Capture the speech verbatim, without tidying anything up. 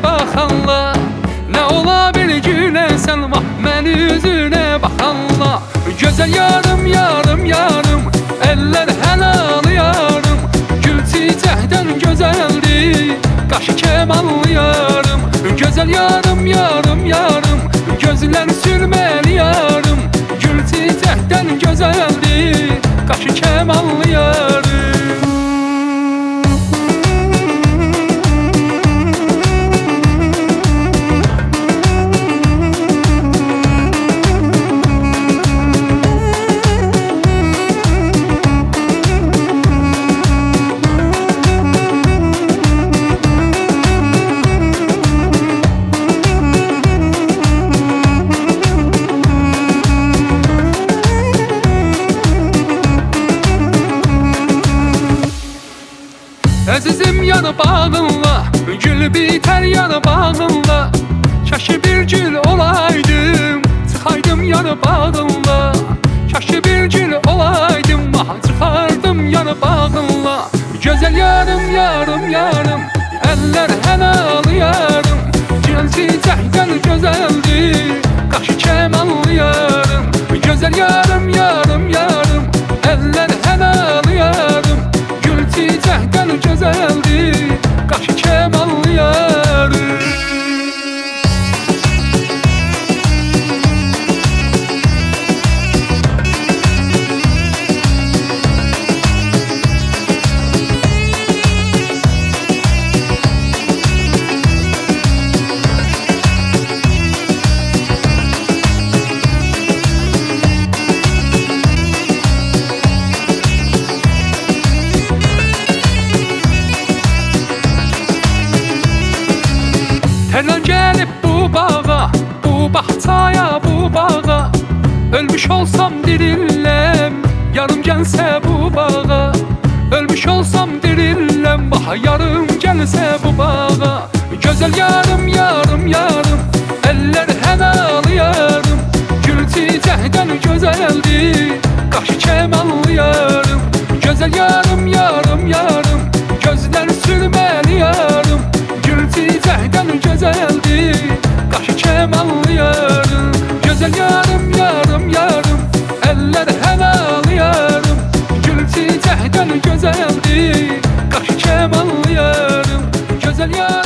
baxanlar, nə ola bil güləsən vah məni üzünə baxanlar. Gözəl yarım, yarım, yarım, əllər həlalı yarım, gül çiçəkdən gözəldir, qaşı kəmanlı yarım. Gözəl yarım, yarım, yarım, gözlər sürməli yarım, gül çiçəkdən gözəldir, qaşı kəmanlı yarım. Əzizim yanı bağınla, gül bitər yanı bağınla, kaşı bir gül olaydım, çıxaydım yanı bağınla. Kaşı bir gül olaydım, ah çıxardım yanı bağınla. Gözəl yarım, yarım, yarım, əllər həlalı yarım, gül çiçəkdən gözəldir, qaşı kəmanlı yarım. Gözəl yarım, yarım, yarım, əllər həlalı yarım, gül çiçəkdən gözəldir, qaşı kəmanlı yarım. Tərlan gəlib bu bağa, bu bağçaya, bu bağa, ölmüş olsam diriləm, yarım gəlsə bu bağa. Ölmüş olsam diriləm, bax yarım gəlsə bu bağa. Gözəl yarım, yarım, yarım, əllər həlalı yarım, gül çiçəkdən gözəldir, qaşı kəmanlı yarım. Gözəl yarım, yarım, yarım, gözlər sürməli yarım, gül çiçəkdən gözəldir, qaşı kəmanlı yarım. Gözəl yarım, yarım, yarım, əllər həlalı yarım, gül çiçəkdən gözəldir, qaşı kəmanlı yarım. Gözəl yarım.